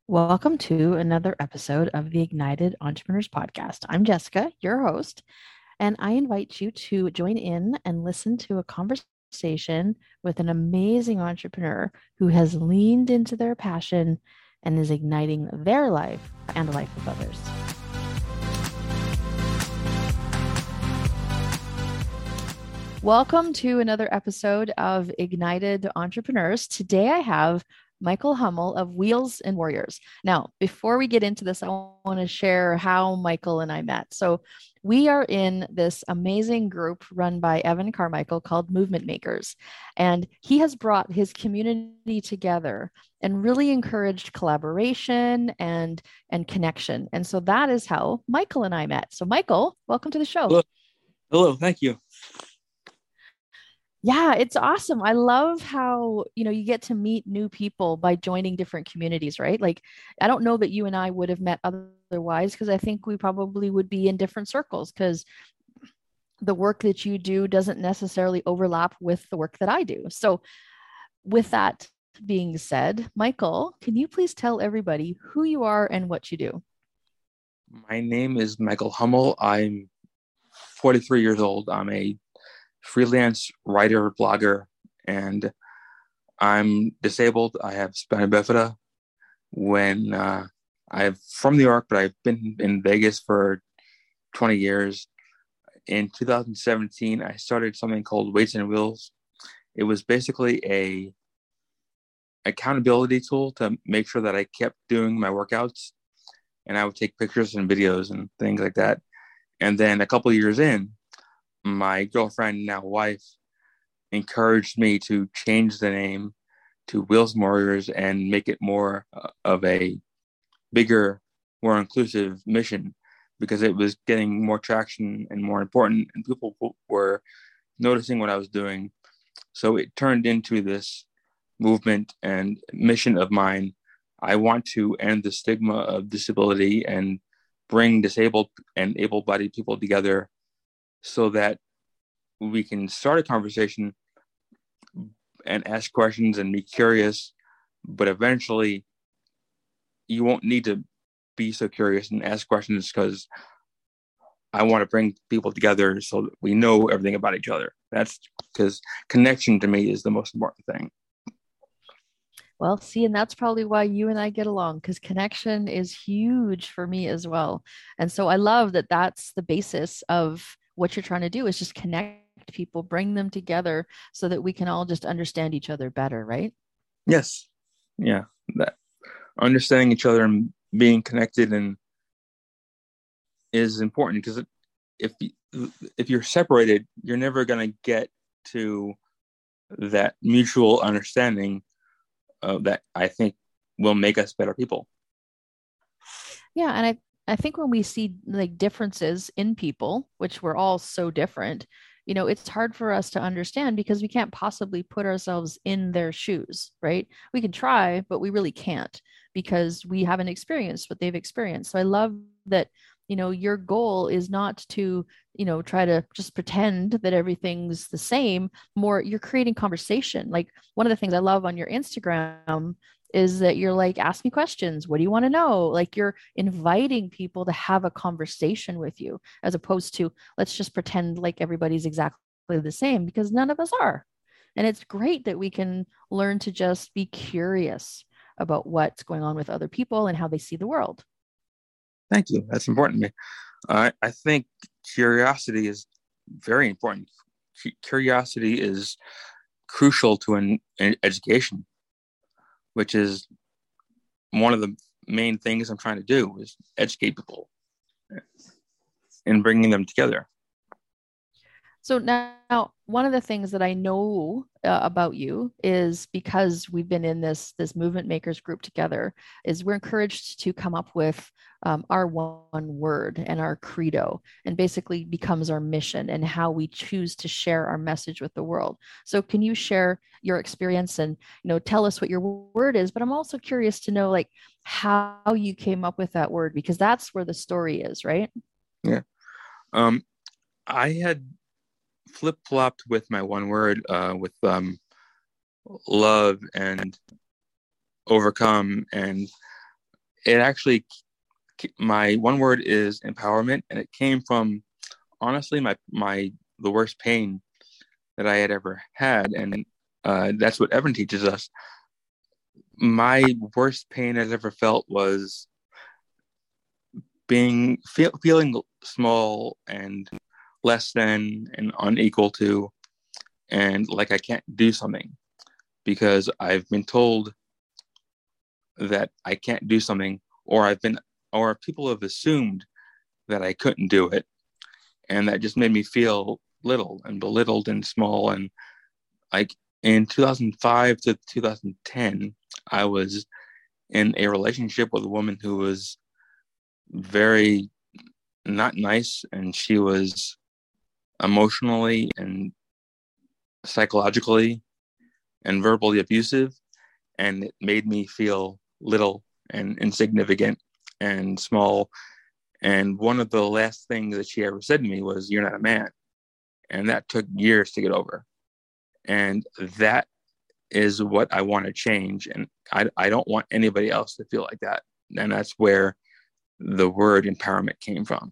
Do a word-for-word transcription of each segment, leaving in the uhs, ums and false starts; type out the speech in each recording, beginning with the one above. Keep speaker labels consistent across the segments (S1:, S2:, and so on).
S1: Welcome to another episode of the Ignited Entrepreneurs Podcast. I'm Jessica, your host, and I invite you to join in and listen to a conversation with an amazing entrepreneur who has leaned into their passion and is igniting their life and the life of others. Welcome to another episode of Ignited Entrepreneurs. Today I have Michael Hummel of Wheels and Warriors. Now, before we get into this, I want to share how Michael and I met. So, we are in this amazing group run by Evan Carmichael called Movement Makers. And he has brought his community together and really encouraged collaboration and, and connection. And so that is how Michael and I met. So, Michael, welcome to the show.
S2: Hello. Hello. Thank you.
S1: Yeah, it's awesome. I love how, you know, you get to meet new people by joining different communities, right? Like, I don't know that you and I would have met otherwise because I think we probably would be in different circles because the work that you do doesn't necessarily overlap with the work that I do. So, with that being said, Michael, can you please tell everybody who you are and what you do?
S2: My name is Michael Hummel. I'm forty-three years old. I'm a freelance writer, blogger, and I'm disabled. I have spina bifida. When uh, I'm from New York, but I've been in Vegas for twenty years. In two thousand seventeen, I started something called Weights and Wheels. It was basically a accountability tool to make sure that I kept doing my workouts, and I would take pictures and videos and things like that. And then a couple of years in, my girlfriend, now wife, encouraged me to change the name to Wheels and Warriors and make it more uh, of a bigger, more inclusive mission because it was getting more traction and more important, and people were noticing what I was doing. So it turned into this movement and mission of mine. I want to end the stigma of disability and bring disabled and able-bodied people together so that we can start a conversation and ask questions and be curious, but eventually you won't need to be so curious and ask questions because I want to bring people together so that we know everything about each other. That's because connection to me is the most important thing.
S1: Well, see, and that's probably why you and I get along because connection is huge for me as well. And so I love that that's the basis of what you're trying to do is just connect people, bring them together so that we can all just understand each other better, right?
S2: Yes. Yeah. That understanding each other and being connected and is important because if if you're separated, you're never going to get to that mutual understanding uh, that I think will make us better people.
S1: Yeah, and I I think when we see like differences in people, which we're all so different, you know, it's hard for us to understand because we can't possibly put ourselves in their shoes, right? We can try, but we really can't because we haven't experienced what they've experienced. So I love that, you know, your goal is not to, you know, try to just pretend that everything's the same. More, you're creating conversation. Like one of the things I love on your Instagram is that you're like, ask me questions. What do you want to know? Like you're inviting people to have a conversation with you as opposed to let's just pretend like everybody's exactly the same because none of us are. And it's great that we can learn to just be curious about what's going on with other people and how they see the world.
S2: Thank you. That's important to me. Uh, I think curiosity is very important. Curiosity is crucial to an, an education, which is one of the main things I'm trying to do is educate people and bringing them together.
S1: So now, one of the things that I know uh, about you is because we've been in this this movement makers group together, is we're encouraged to come up with um, our one word and our credo, and basically becomes our mission and how we choose to share our message with the world. So, can you share your experience and you know tell us what your word is? But I'm also curious to know like how you came up with that word because that's where the story is, right?
S2: Yeah. Um, I had flip flopped with my one word uh, with um, love and overcome. And it actually, my one word is empowerment, and it came from honestly my my the worst pain that I had ever had, and uh, that's what Evan teaches us. My worst pain I've ever felt was being feel, feeling small and less than and unequal to, and like I can't do something because I've been told that I can't do something, or I've been, or people have assumed that I couldn't do it, and that just made me feel little and belittled and small. And like in two thousand five to two thousand ten, I was in a relationship with a woman who was very not nice, and she was emotionally and psychologically and verbally abusive, and it made me feel little and insignificant and small. And one of the last things that she ever said to me was, "You're not a man." And that took years to get over. And that is what I want to change. And I, I don't want anybody else to feel like that. And that's where the word empowerment came from.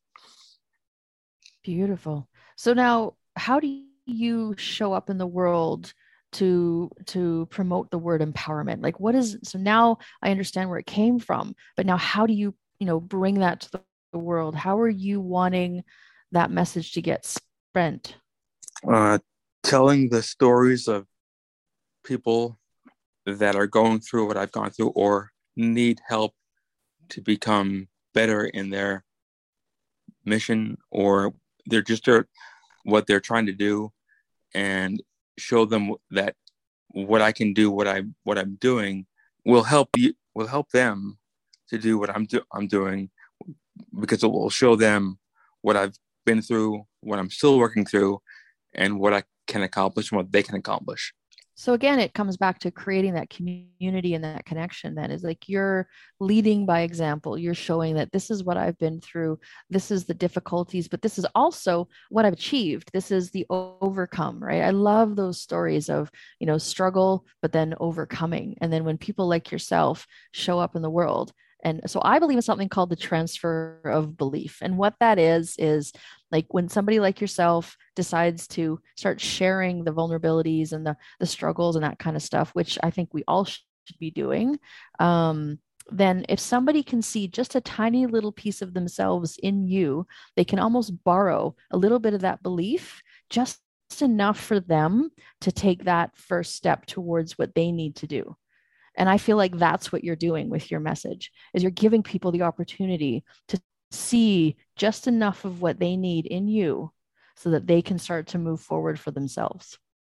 S1: Beautiful. So now, how do you show up in the world to to promote the word empowerment? Like, what is, so now I understand where it came from, but now how do you, you know, bring that to the world? How are you wanting that message to get spread?
S2: Uh, telling the stories of people that are going through what I've gone through or need help to become better in their mission, or they're just uh, what they're trying to do, and show them that what I can do, what I what I'm doing will help you, will help them to do what I'm do, I'm doing, because it will show them what I've been through, what I'm still working through, and what I can accomplish and what they can accomplish.
S1: So again, it comes back to creating that community and that connection. That is like you're leading by example. You're showing that this is what I've been through. This is the difficulties, but this is also what I've achieved. This is the overcome, right? I love those stories of, you know, struggle, but then overcoming. And then when people like yourself show up in the world. And so I believe in something called the transfer of belief. And what that is, is like when somebody like yourself decides to start sharing the vulnerabilities and the, the struggles and that kind of stuff, which I think we all should be doing, um, then if somebody can see just a tiny little piece of themselves in you, they can almost borrow a little bit of that belief, just enough for them to take that first step towards what they need to do. And I feel like that's what you're doing with your message, is you're giving people the opportunity to see just enough of what they need in you so that they can start to move forward for themselves.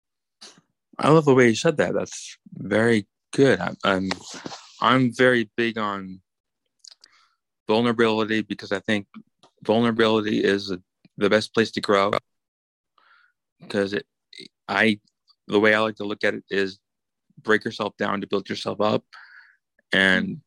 S2: I love the way you said that. That's very good. I'm I'm, I'm very big on vulnerability, because I think vulnerability is a, the best place to grow. Because it, I, the way I like to look at it is break yourself down to build yourself up, and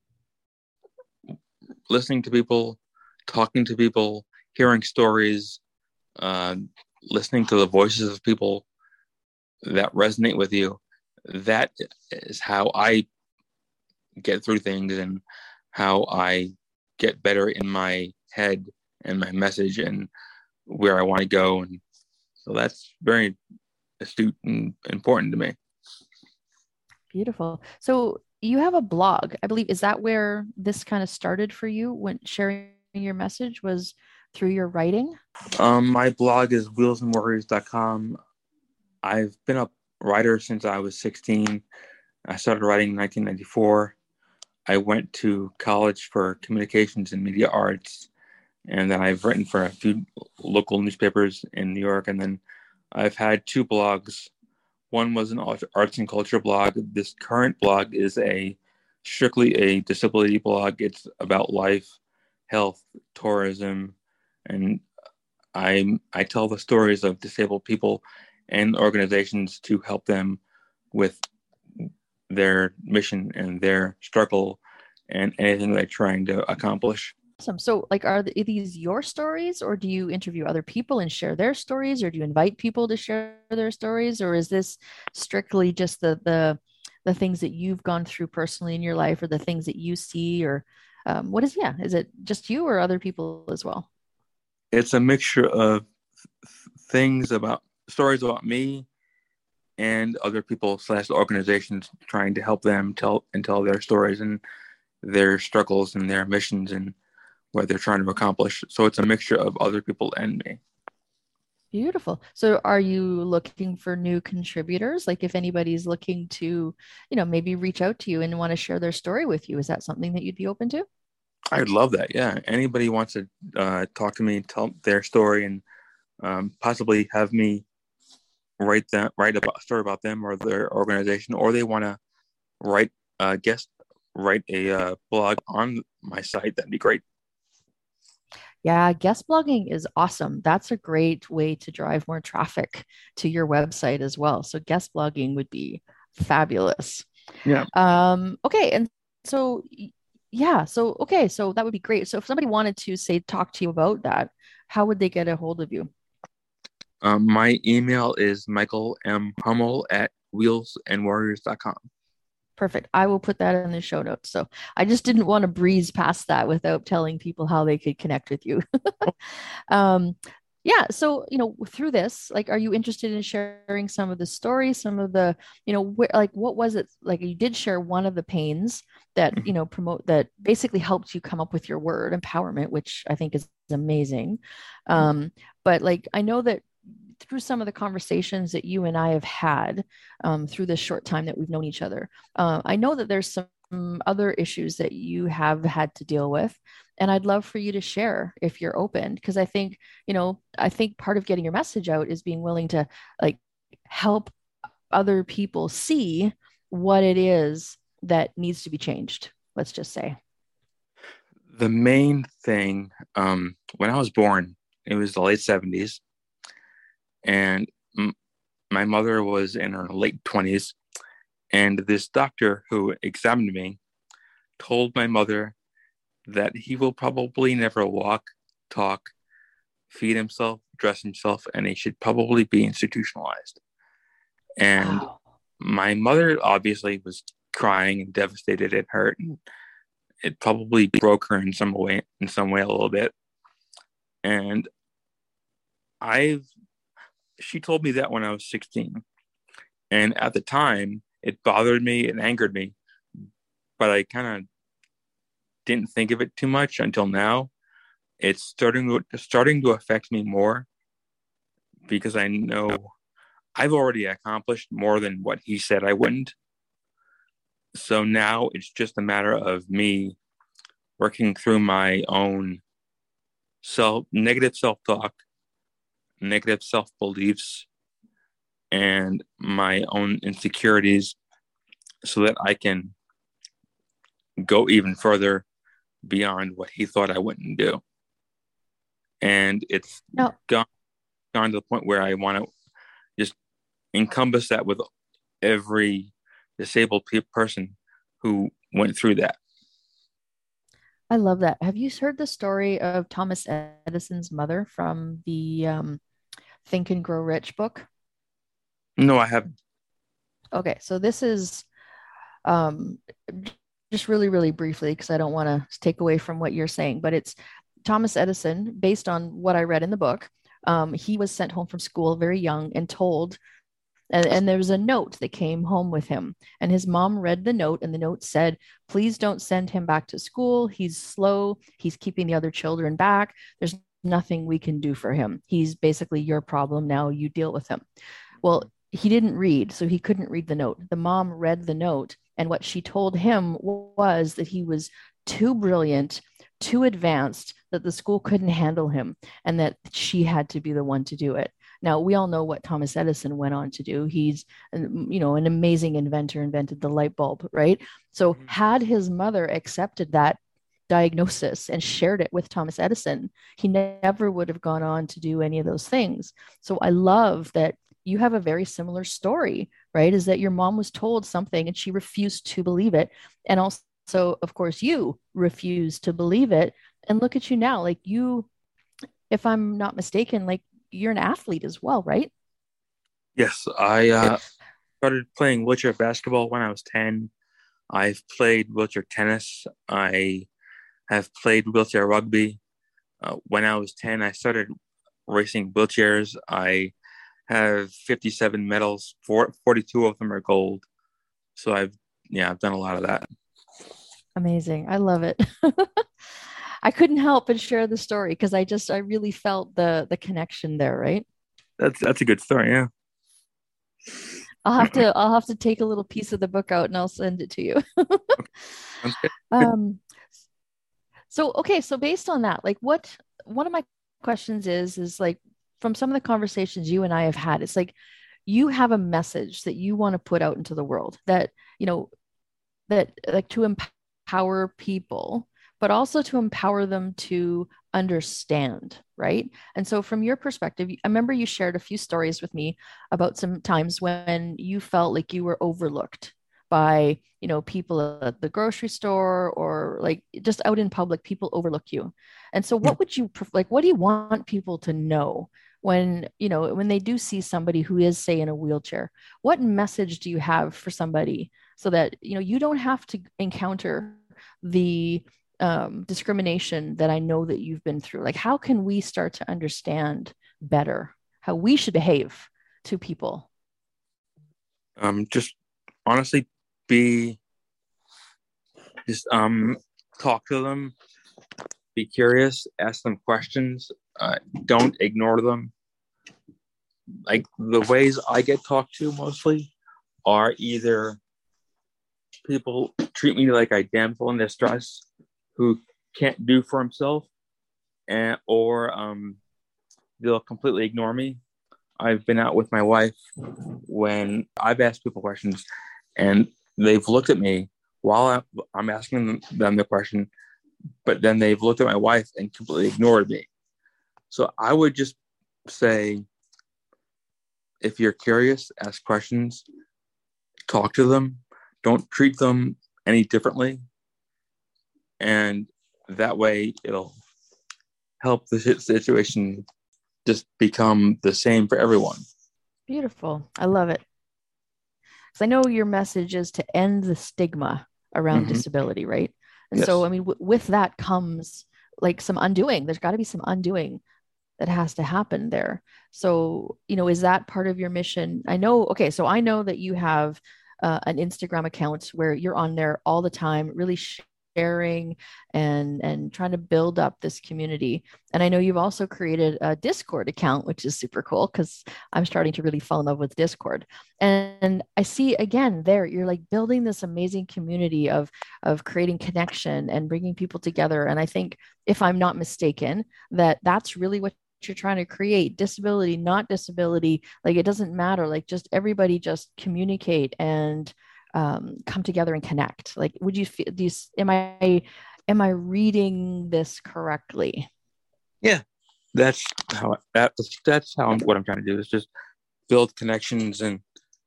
S2: listening to people, talking to people, hearing stories, uh, listening to the voices of people that resonate with you. That is how I get through things, and how I get better in my head and my message and where I want to go. And so that's very astute and important to me.
S1: Beautiful. So you have a blog, I believe. Is that where this kind of started for you, when sharing your message was through your writing?
S2: Um, my blog is wheels and warriors dot com. I've been a writer since I was sixteen. I started writing in nineteen ninety-four. I went to college for communications and media arts, and then I've written for a few local newspapers in New York, and then I've had two blogs. One was an arts and culture blog. This current blog is a strictly a disability blog. It's about life, health, tourism, and I I tell the stories of disabled people and organizations to help them with their mission and their struggle and anything they're trying to accomplish.
S1: Awesome. So, like, are these your stories, or do you interview other people and share their stories, or do you invite people to share their stories, or is this strictly just the the the things that you've gone through personally in your life, or the things that you see, or um, what is, yeah, is it just you or other people as well?
S2: It's a mixture of things about stories about me and other people slash organizations trying to help them tell and tell their stories and their struggles and their missions and what they're trying to accomplish. So it's a mixture of other people and me.
S1: Beautiful. So are you looking for new contributors? Like if anybody's looking to, you know, maybe reach out to you and want to share their story with you, is that something that you'd be open to?
S2: I'd love that. Yeah. Anybody wants to uh, talk to me, tell their story, and um, possibly have me write that write about a story about them or their organization, or they want to write uh, guest write a uh, blog on my site, that'd be great.
S1: Yeah, guest blogging is awesome. That's a great way to drive more traffic to your website as well. So guest blogging would be fabulous.
S2: Yeah.
S1: Um, okay, and so yeah, so okay, so that would be great. So if somebody wanted to say talk to you about that, how would they get a hold of you?
S2: Um, my email is Michael M. Hummel at wheels and warriors dot com.
S1: Perfect. I will put that in the show notes. So I just didn't want to breeze past that without telling people how they could connect with you. um, yeah. So, you know, through this, like, are you interested in sharing some of the stories, some of the, you know, where, like, what was it? Like, you did share one of the pains that, you know, promote that basically helped you come up with your word empowerment, which I think is amazing. Um, but like, I know that through some of the conversations that you and I have had um, through this short time that we've known each other, uh, I know that there's some other issues that you have had to deal with. And I'd love for you to share if you're open, because I think, you know, I think part of getting your message out is being willing to like help other people see what it is that needs to be changed. Let's just say.
S2: The main thing, um, when I was born, it was the late seventies, and m- my mother was in her late twenties, and this doctor who examined me told my mother that he will probably never walk, talk, feed himself, dress himself, and he should probably be institutionalized. And
S1: Wow.
S2: my mother obviously was crying and devastated and hurt, and it probably broke her in some way, in some way a little bit. And I've, she told me that when I was sixteen. And at the time, it bothered me and angered me, but I kind of didn't think of it too much until now. It's starting to, starting to affect me more because I know I've already accomplished more than what he said I wouldn't. So now it's just a matter of me working through my own self negative self-talk, negative self-beliefs, and my own insecurities so that I can go even further beyond what he thought I wouldn't do. And it's
S1: No,
S2: gone, gone to the point where I want to just encompass that with every disabled pe- person who went through that.
S1: I love that. Have you heard the story of Thomas Edison's mother from the um, Think and Grow Rich book?
S2: No, I haven't.
S1: Okay, so this is um, just really, really briefly, because I don't want to take away from what you're saying, but it's Thomas Edison, based on what I read in the book. Um, he was sent home from school very young and told, and, and there was a note that came home with him. And his mom read the note, and the note said, please don't send him back to school. He's slow. He's keeping the other children back. There's nothing we can do for him. He's basically your problem now. You deal with him. Well, he didn't read, so he couldn't read the note. The mom read the note, and what she told him was that he was too brilliant, too advanced, that the school couldn't handle him, and that she had to be the one to do it. Now, we all know what Thomas Edison went on to do. He's, you know, an amazing inventor, invented the light bulb, right? So had his mother accepted that diagnosis and shared it with Thomas Edison, he never would have gone on to do any of those things. So I love that you have a very similar story, right? Is that your mom was told something and she refused to believe it. And also, of course, you refused to believe it. And look at you now, like you, if I'm not mistaken, like you're an athlete as well, right?
S2: Yes, I uh, started playing wheelchair basketball when I was ten. I've played wheelchair tennis. I have played wheelchair rugby. Uh, when I was ten, I started racing wheelchairs. I have fifty-seven medals. Four, forty-two of them are gold. So I've, yeah, I've done a lot of that.
S1: Amazing. I love it. I couldn't help but share the story because I just I really felt the the connection there, right?
S2: That's that's a good story, yeah.
S1: I'll have to I'll have to take a little piece of the book out and I'll send it to you.
S2: Sounds good.
S1: Um, so okay, so based on that, like what one of my questions is is like from some of the conversations you and I have had, it's like you have a message that you want to put out into the world that, you know, that like to empower people, but also to empower them to understand, right? And so from your perspective, I remember you shared a few stories with me about some times when you felt like you were overlooked by, you know, people at the grocery store or like just out in public, people overlook you. And so what would you like, what do you want people to know when, you know, when they do see somebody who is, say, in a wheelchair? What message do you have for somebody so that, you know, you don't have to encounter the um, discrimination that I know that you've been through? Like, how can we start to understand better how we should behave to people?
S2: Um, just honestly be, just um, talk to them, be curious, ask them questions, uh, don't ignore them. Like the ways I get talked to mostly are either people treat me like a damsel in distress who can't do for himself, and or um, they'll completely ignore me. I've been out with my wife when I've asked people questions, and they've looked at me while I'm asking them the question, but then they've looked at my wife and completely ignored me. So I would just say, if you're curious, ask questions, talk to them, don't treat them any differently. And that way it'll help the situation just become the same for everyone.
S1: Beautiful. I love it. Because I know your message is to end the stigma around mm-hmm. disability, right? And yes. so, I mean, w- with that comes like some undoing. There's got to be some undoing that has to happen there. So, you know, is that part of your mission? I know, okay, so I know that you have uh, an Instagram account where you're on there all the time, really sharing and and trying to build up this community. And I know you've also created a Discord account, which is super cool because I'm starting to really fall in love with Discord. And, and I see again there, you're like building this amazing community of of creating connection and bringing people together. And I think, if I'm not mistaken, that that's really what you're trying to create. Disability, not disability, like it doesn't matter. Like just everybody just communicate and um, come together and connect. Like, would you feel? Do you, am I am I reading this correctly?
S2: Yeah, that's how that, that's how I'm, what I'm trying to do is just build connections and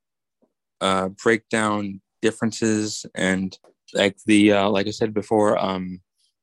S2: uh, break down differences, and like the uh, like I said before, um,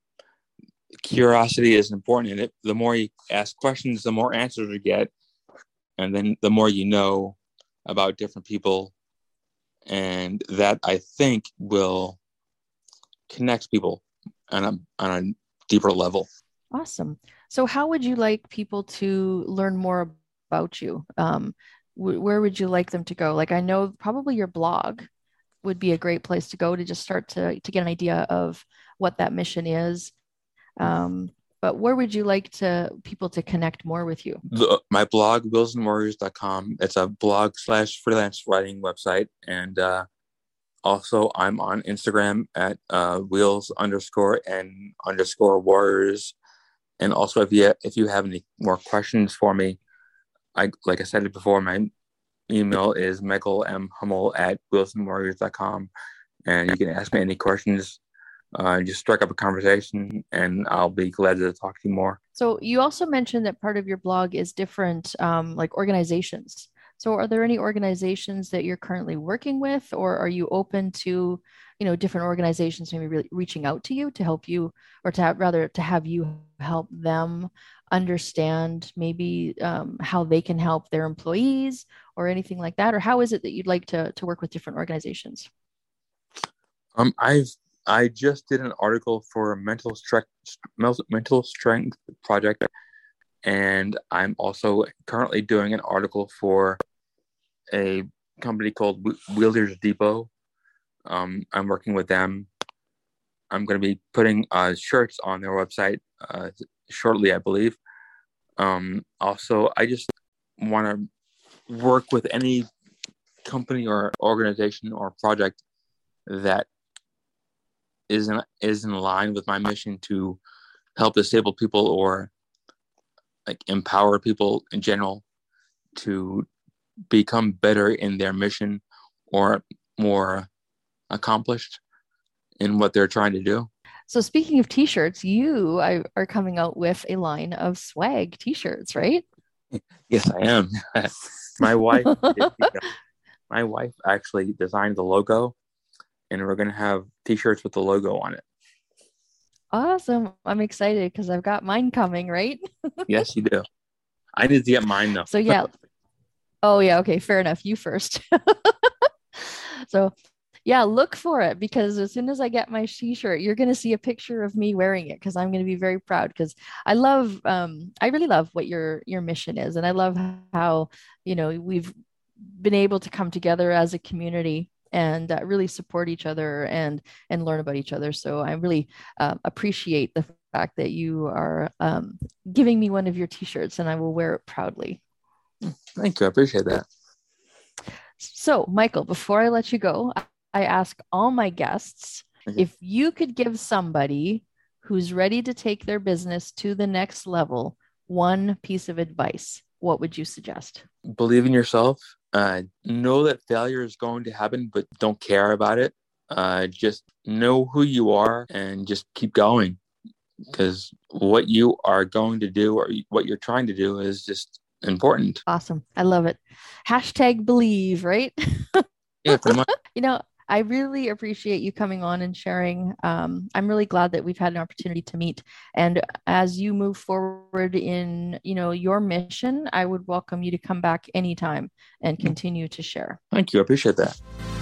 S2: curiosity is important in it. The more you ask questions, the more answers you get, and then the more you know about different people, and that I think will connect people on a on a deeper level.
S1: Awesome. So, how would you like people to learn more about you? Um, wh- where would you like them to go? Like, I know probably your blog would be a great place to go to just start to to get an idea of what that mission is. Um, but where would you like to people to connect more with you?
S2: The, my blog, wheels and warriors dot com. It's a blog slash freelance writing website. And uh, also I'm on Instagram at uh, wheels underscore and underscore warriors. And also if you, if you have any more questions for me, I like I said it before, my email is Michael M. Hummel at wheels and warriors dot com. And you can ask me any questions. Uh, just strike up a conversation and I'll be glad to talk to you more.
S1: So you also mentioned that part of your blog is different um, like organizations. So are there any organizations that you're currently working with, or are you open to, you know, different organizations maybe really reaching out to you to help you, or to have, rather to have you help them understand maybe um, how they can help their employees or anything like that? Or how is it that you'd like to, to work with different organizations?
S2: Um, I've I just did an article for a mental strength mental strength project, and I'm also currently doing an article for a company called Wheelers Depot. Um, I'm working with them. I'm going to be putting uh, shirts on their website uh, shortly, I believe. Um, also, I just want to work with any company or organization or project that is in, is in line with my mission to help disabled people or like empower people in general to become better in their mission or more accomplished in what they're trying to do.
S1: So speaking of t-shirts, you I, are coming out with a line of swag t-shirts, right?
S2: Yes, I am. my wife, did, you know, my wife actually designed the logo, and we're gonna have t-shirts with the logo on it.
S1: Awesome. I'm excited because I've got mine coming, right?
S2: Yes, you do. I need to get mine though.
S1: So yeah. Oh yeah, okay, fair enough. You first. So yeah, look for it, because as soon as I get my t-shirt, you're going to see a picture of me wearing it, because I'm going to be very proud, because I love, um, I really love what your your mission is, and I love how, you know, we've been able to come together as a community and uh, really support each other and and learn about each other. So I really uh, appreciate the fact that you are um, giving me one of your t-shirts, and I will wear it proudly.
S2: Thank you. I appreciate that.
S1: So, Michael, before I let you go, I ask all my guests,
S2: Okay.
S1: if you could give somebody who's ready to take their business to the next level one piece of advice, what would you suggest?
S2: Believe in yourself. Uh, know that failure is going to happen, but don't care about it. Uh, just know who you are and just keep going, because what you are going to do or what you're trying to do is just important.
S1: Awesome. I love it. Hashtag believe, right?
S2: Yeah, pretty much.
S1: You know, I really appreciate you coming on and sharing. Um, I'm really glad that we've had an opportunity to meet. And as you move forward in, you know, your mission, I would welcome you to come back anytime and continue to share.
S2: Thank you. I appreciate that.